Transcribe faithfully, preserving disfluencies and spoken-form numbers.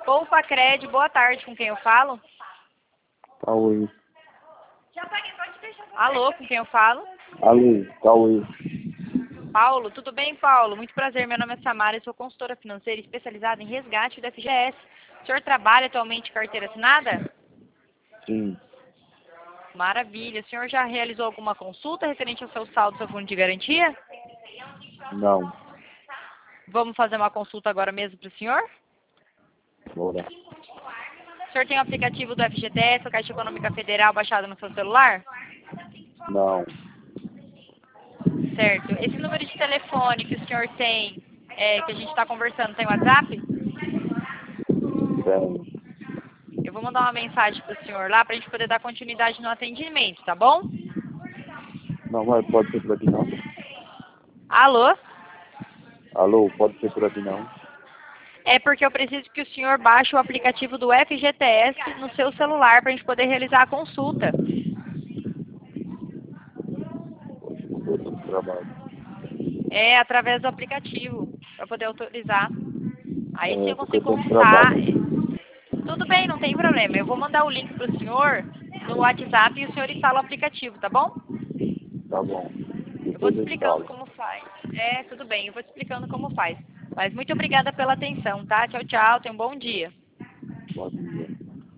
Poupa Cred, boa tarde, com quem eu falo? Cauê. Alô, com quem eu falo? Alô, Cauê. Paulo, tudo bem, Paulo? Muito prazer, meu nome é Samara, eu sou consultora financeira especializada em resgate do F G S. O senhor trabalha atualmente em carteira assinada? Sim. Maravilha. O senhor já realizou alguma consulta referente ao seu saldo do seu fundo de garantia? Não. Vamos fazer uma consulta agora mesmo para o senhor? Bora. O senhor tem o aplicativo do F G T S, a Caixa Econômica Federal, baixado no seu celular? Não. Certo. Esse número de telefone que o senhor tem, é, que a gente está conversando, tem WhatsApp? Tem. Eu vou mandar uma mensagem para o senhor lá para a gente poder dar continuidade no atendimento, tá bom? Não, mas pode ser por aqui não. Alô? Alô, pode ser por aqui não. É porque eu preciso que o senhor baixe o aplicativo do F G T S no seu celular para a gente poder realizar a consulta. Eu tô no trabalho. É através do aplicativo, para poder autorizar. Aí sim É, eu porque eu consigo tô no consultar. trabalho. Tudo bem, não tem problema. Eu vou mandar o link para o senhor no WhatsApp e o senhor instala o aplicativo, tá bom? Tá bom. Eu vou Depois te eu explicando instalo. como faz. É, tudo bem, eu vou te explicando como faz. Mas muito obrigada pela atenção, tá? Tchau, tchau. Tenha um bom dia. Pode ir.